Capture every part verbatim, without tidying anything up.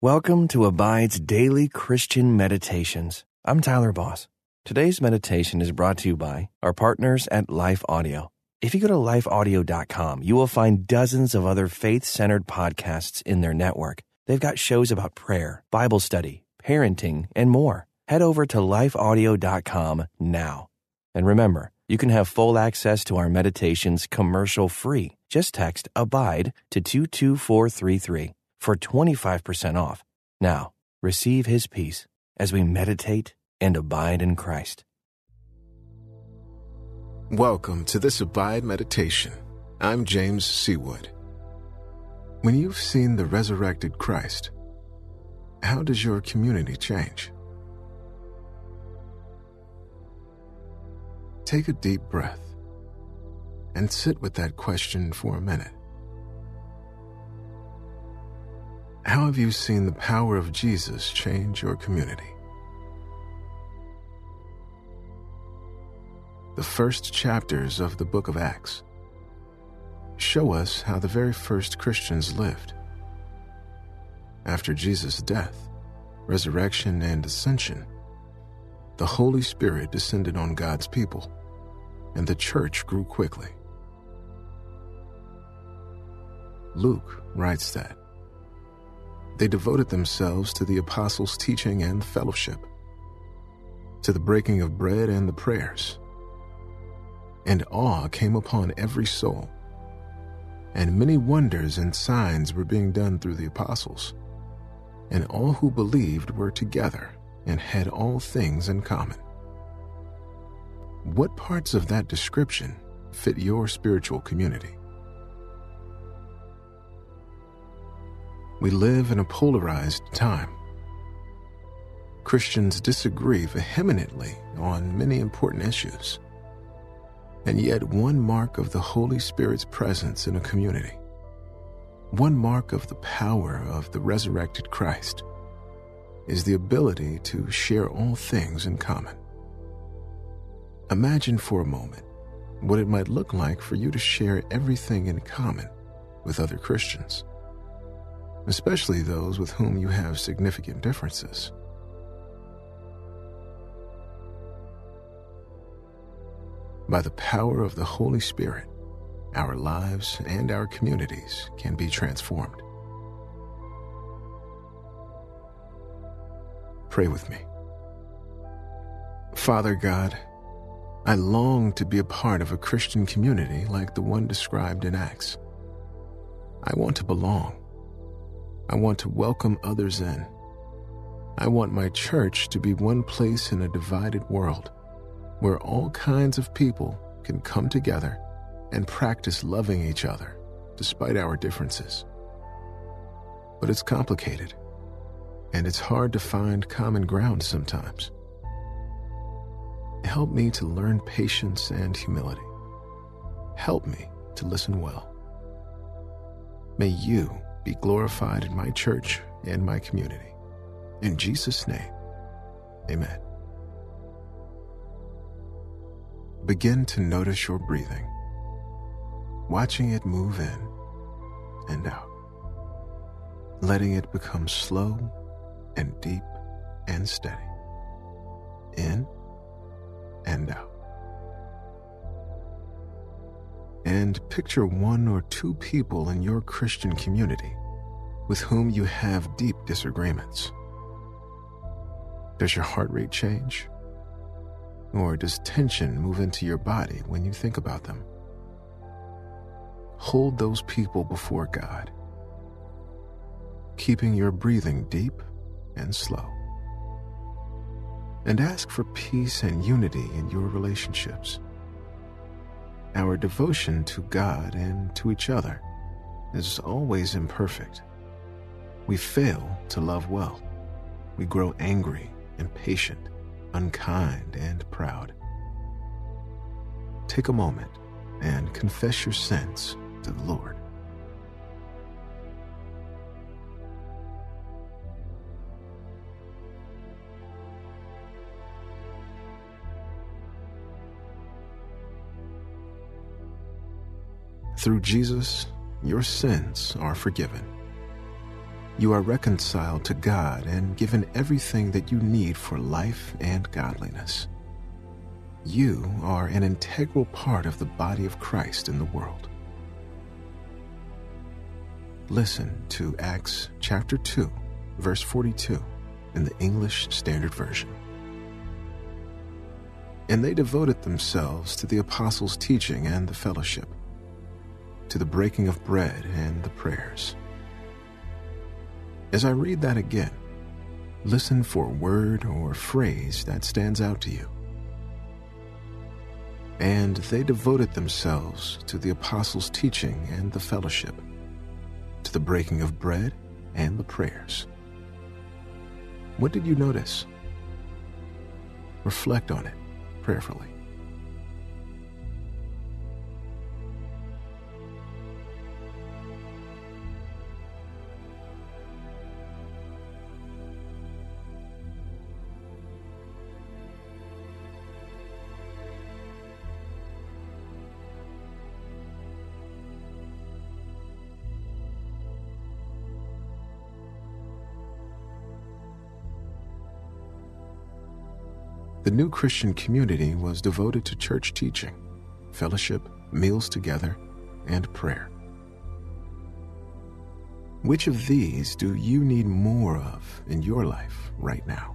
Welcome to Abide's Daily Christian Meditations. I'm Tyler Boss. Today's meditation is brought to you by our partners at Life Audio. If you go to life audio dot com, you will find dozens of other faith-centered podcasts in their network. They've got shows about prayer, Bible study, parenting, and more. Head over to life audio dot com now. And remember, you can have full access to our meditations commercial-free. Just text ABIDE to two two four three three. For twenty-five percent off. Now, receive His peace as we meditate and abide in Christ. Welcome to this Abide Meditation. I'm James Seawood. When you've seen the resurrected Christ, how does your community change? Take a deep breath and sit with that question for a minute. How have you seen the power of Jesus change your community? The first chapters of the book of Acts show us how the very first Christians lived. After Jesus' death, resurrection, and ascension, the Holy Spirit descended on God's people, and the church grew quickly. Luke writes that they devoted themselves to the apostles' teaching and fellowship, to the breaking of bread and the prayers. And awe came upon every soul, and many wonders and signs were being done through the apostles. And all who believed were together and had all things in common. What parts of that description fit your spiritual community? We live in a polarized time. Christians disagree vehemently on many important issues. And yet one mark of the Holy Spirit's presence in a community, one mark of the power of the resurrected Christ, is the ability to share all things in common. Imagine for a moment what it might look like for you to share everything in common with other Christians, especially those with whom you have significant differences. By the power of the Holy Spirit, our lives and our communities can be transformed. Pray with me. Father God, I long to be a part of a Christian community like the one described in Acts. I want to belong. I want to welcome others in. I want my church to be one place in a divided world where all kinds of people can come together and practice loving each other despite our differences. But it's complicated, and it's hard to find common ground sometimes. Help me to learn patience and humility. Help me to listen well. May you be glorified in my church and my community. In Jesus' name, amen. Begin to notice your breathing, watching it move in and out, letting it become slow and deep and steady, in and out. And picture one or two people in your Christian community with whom you have deep disagreements. Does your heart rate change? Or does tension move into your body when you think about them? Hold those people before God, keeping your breathing deep and slow. And ask for peace and unity in your relationships. Our devotion to God and to each other is always imperfect. We fail to love well. We grow angry, impatient, unkind, and proud. Take a moment and confess your sins to the Lord. Through Jesus, your sins are forgiven. You are reconciled to God and given everything that you need for life and godliness. You are an integral part of the body of Christ in the world. Listen to Acts chapter two, verse forty-two in the English Standard Version. And they devoted themselves to the apostles' teaching and the fellowship, to the breaking of bread and the prayers. As I read that again, listen for a word or phrase that stands out to you. And they devoted themselves to the apostles' teaching and the fellowship, to the breaking of bread and the prayers. What did you notice? Reflect on it prayerfully. The new Christian community was devoted to church teaching, fellowship, meals together, and prayer. Which of these do you need more of in your life right now?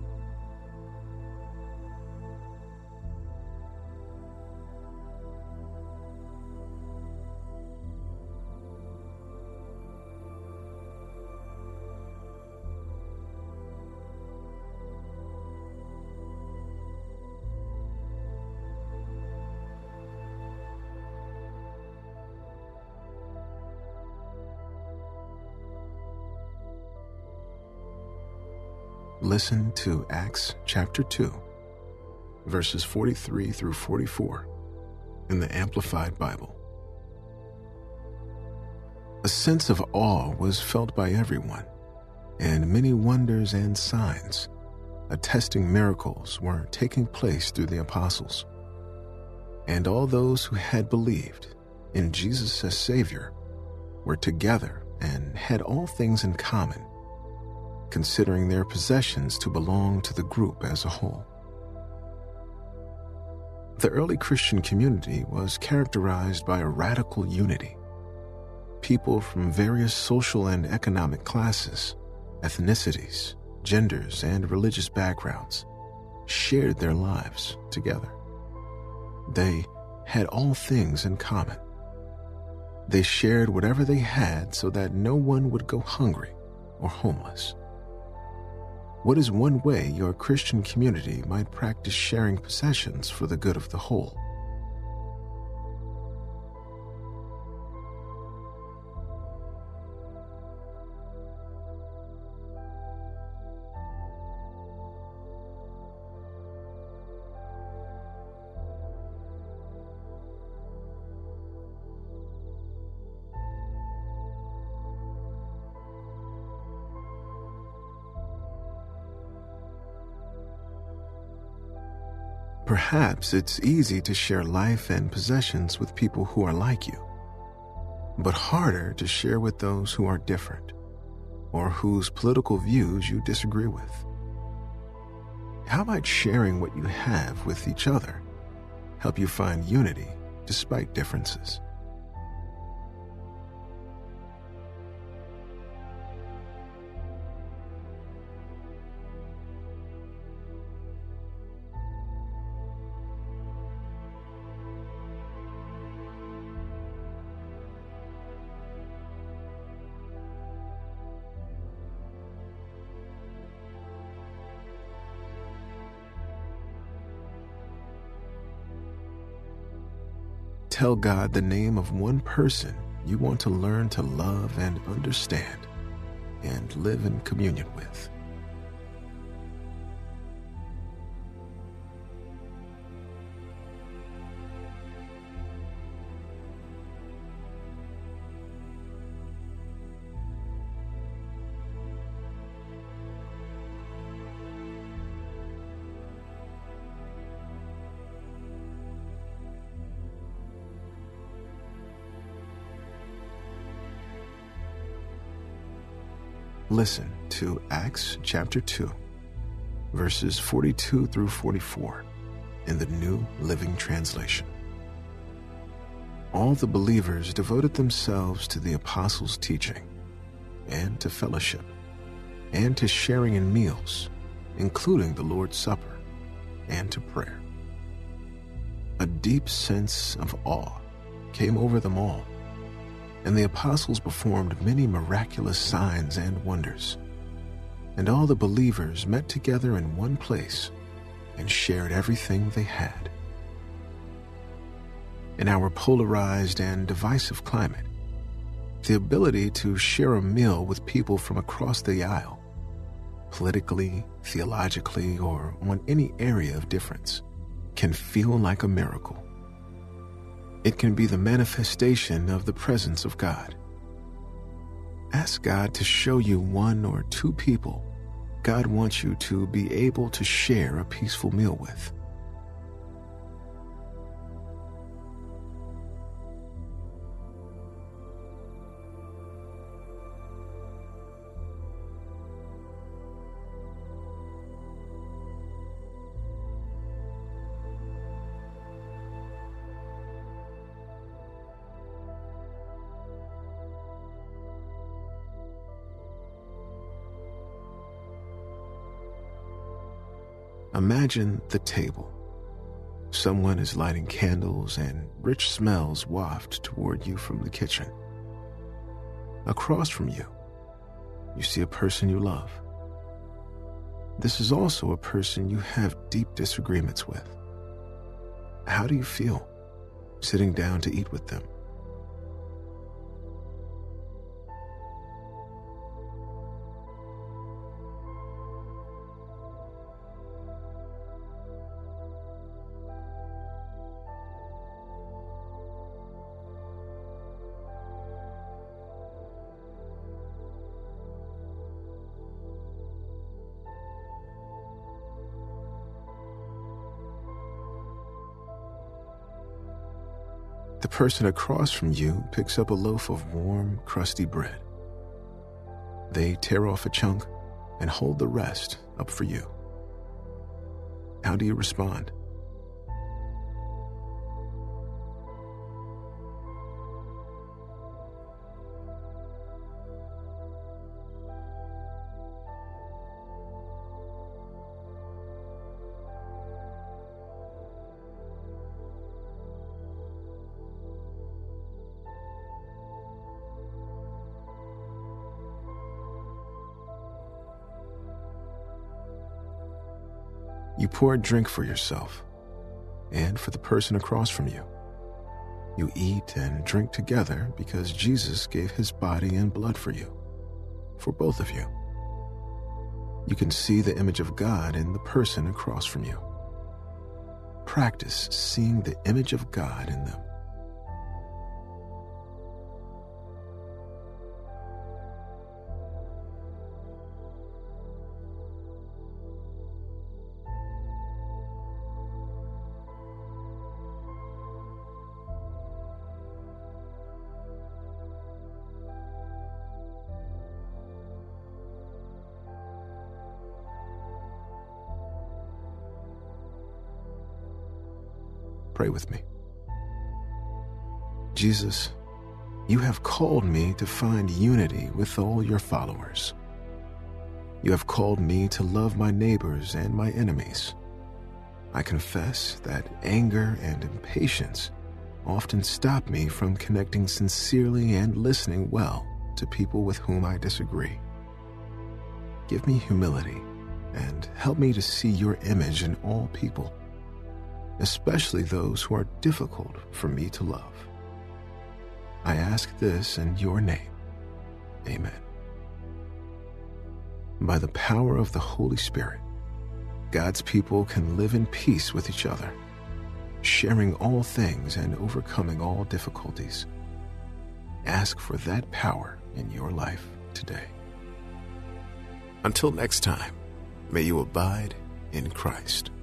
Listen to Acts chapter two, verses forty-three through forty-four in the Amplified Bible. A sense of awe was felt by everyone, and many wonders and signs, attesting miracles, were taking place through the apostles. And all those who had believed in Jesus as Savior were together and had all things in common, considering their possessions to belong to the group as a whole. The early Christian community was characterized by a radical unity. People from various social and economic classes, ethnicities, genders, and religious backgrounds shared their lives together. They had all things in common. They shared whatever they had so that no one would go hungry or homeless. What is one way your Christian community might practice sharing possessions for the good of the whole? Perhaps it's easy to share life and possessions with people who are like you, but harder to share with those who are different or whose political views you disagree with. How might sharing what you have with each other help you find unity despite differences? Tell God the name of one person you want to learn to love and understand and live in communion with. listen to Acts chapter two, verses forty-two through forty-four in the New Living Translation. All the believers devoted themselves to the apostles' teaching, and to fellowship, and to sharing in meals, including the Lord's Supper, and to prayer. A deep sense of awe came over them all, and the apostles performed many miraculous signs and wonders. And all the believers met together in one place and shared everything they had. In our polarized and divisive climate, the ability to share a meal with people from across the aisle, politically, theologically, or on any area of difference, can feel like a miracle. It can be the manifestation of the presence of God. Ask God to show you one or two people God wants you to be able to share a peaceful meal with. Imagine the table. Someone is lighting candles and rich smells waft toward you from the kitchen. Across from you, you see a person you love. This is also a person you have deep disagreements with. How do you feel sitting down to eat with them? The person across from you picks up a loaf of warm, crusty bread. They tear off a chunk and hold the rest up for you. How do you respond? You pour a drink for yourself and for the person across from you. You eat and drink together because Jesus gave his body and blood for you, for both of you. You can see the image of God in the person across from you. Practice seeing the image of God in them. Pray with me. Jesus, you have called me to find unity with all your followers. You have called me to love my neighbors and my enemies. I confess that anger and impatience often stop me from connecting sincerely and listening well to people with whom I disagree. Give me humility and help me to see your image in all people, especially those who are difficult for me to love. I ask this in your name. Amen. By the power of the Holy Spirit, God's people can live in peace with each other, sharing all things and overcoming all difficulties. Ask for that power in your life today. Until next time, may you abide in Christ.